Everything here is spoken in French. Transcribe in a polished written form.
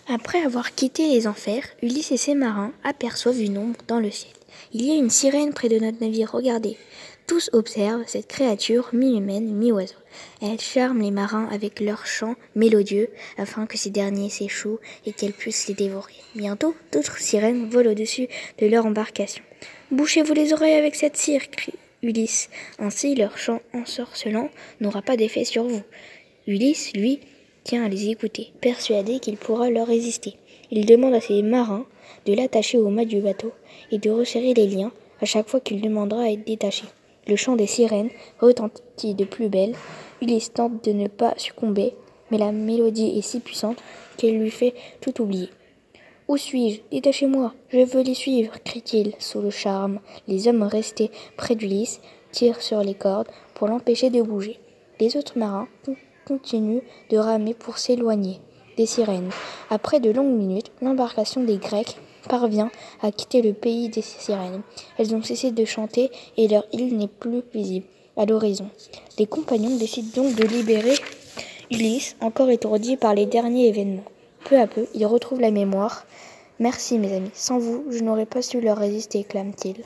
Après avoir quitté les enfers, Ulysse et ses marins aperçoivent une ombre dans le ciel. Il y a une sirène près de notre navire, regardez. Tous observent cette créature mi-humaine, mi-oiseau. Elle charme les marins avec leurs chants mélodieux afin que ces derniers s'échouent et qu'elle puisse les dévorer. Bientôt, d'autres sirènes volent au-dessus de leur embarcation. Bouchez-vous les oreilles avec cette cire, crie Ulysse. Ainsi, leur chant ensorcelant n'aura pas d'effet sur vous. Ulysse, lui, tient à les écouter, persuadé qu'il pourra leur résister. Il demande à ses marins de l'attacher au mât du bateau et de resserrer les liens à chaque fois qu'il demandera à être détaché. Le chant des sirènes retentit de plus belle. Ulysse tente de ne pas succomber, mais la mélodie est si puissante qu'elle lui fait tout oublier. « Où suis-je ? Détachez-moi, je veux les suivre » crie-t-il sous le charme. Les hommes restés près d'Ulysse tirent sur les cordes pour l'empêcher de bouger. Les autres marins continuent de ramer pour s'éloigner des sirènes. Après de longues minutes, l'embarcation des Grecs parvient à quitter le pays des sirènes. Elles ont cessé de chanter et leur île n'est plus visible à l'horizon. Les compagnons décident donc de libérer Ulysse, encore étourdi par les derniers événements. Peu à peu, il retrouve la mémoire. « Merci, mes amis. Sans vous, je n'aurais pas su leur résister » clame-t-il.